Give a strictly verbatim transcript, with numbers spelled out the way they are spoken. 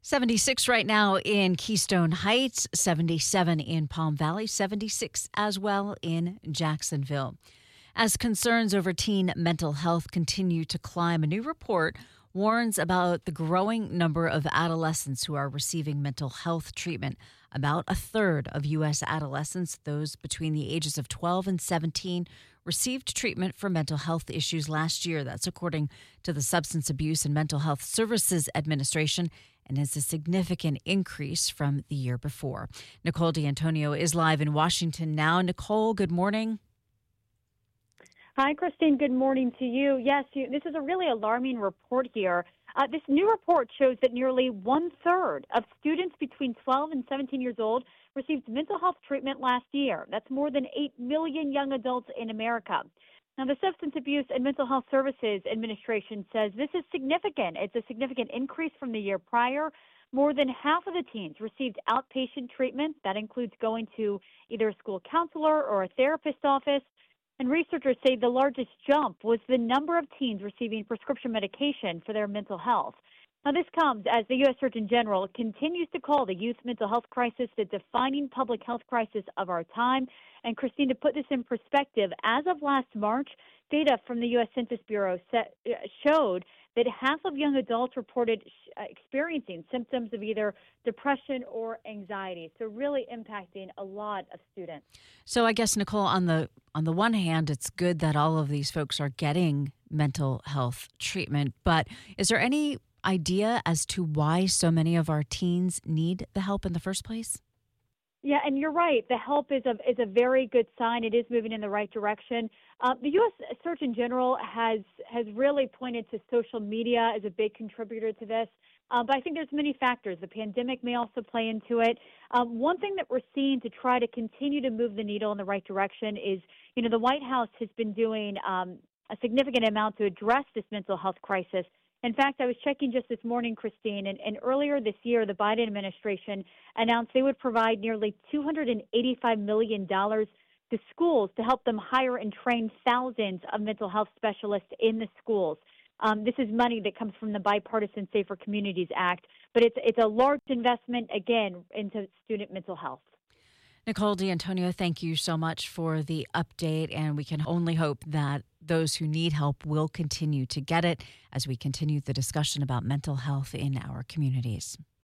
seventy-six right now in Keystone Heights, seventy-seven in Palm Valley, seventy-six as well in Jacksonville. As concerns over teen mental health continue to climb, a new report warns about the growing number of adolescents who are receiving mental health treatment. About a third of U S adolescents, those between the ages of twelve and seventeen, received treatment for mental health issues last year. That's according to the Substance Abuse and Mental Health Services Administration, and is a significant increase from the year before. Nicole D'Antonio is live in Washington now. Nicole, good morning. Hi, Christine. Good morning to you. Yes, you, this is a really alarming report here. Uh, this new report shows that nearly one-third of students between twelve and seventeen years old received mental health treatment last year. That's more than eight million young adults in America. Now, the Substance Abuse and Mental Health Services Administration says this is significant. It's a significant increase from the year prior. More than half of the teens received outpatient treatment. That includes going to either a school counselor or a therapist office. And researchers say the largest jump was the number of teens receiving prescription medication for their mental health. Now, this comes as the U S Surgeon General continues to call the youth mental health crisis the defining public health crisis of our time. And, Christine, to put this in perspective, as of last March, data from the U S Census Bureau set, uh, showed that half of young adults reported uh, experiencing symptoms of either depression or anxiety, so really impacting a lot of students. So I guess, Nicole, on the on the one hand, it's good that all of these folks are getting mental health treatment, but is there any idea as to why so many of our teens need the help in the first place? Yeah, and you're right. The help is a is a very good sign. It is moving in the right direction. Uh, the U S Surgeon General has has really pointed to social media as a big contributor to this. Uh, but I think there's many factors. The pandemic may also play into it. Um, one thing that we're seeing to try to continue to move the needle in the right direction is, you know, the White House has been doing um, a significant amount to address this mental health crisis. In fact, I was checking just this morning, Christine, and, and earlier this year, the Biden administration announced they would provide nearly two hundred eighty-five million dollars to schools to help them hire and train thousands of mental health specialists in the schools. Um, this is money that comes from the Bipartisan Safer Communities Act, but it's it's a large investment, again, into student mental health. Nicole D'Antonio, thank you so much for the update, and we can only hope that those who need help will continue to get it as we continue the discussion about mental health in our communities.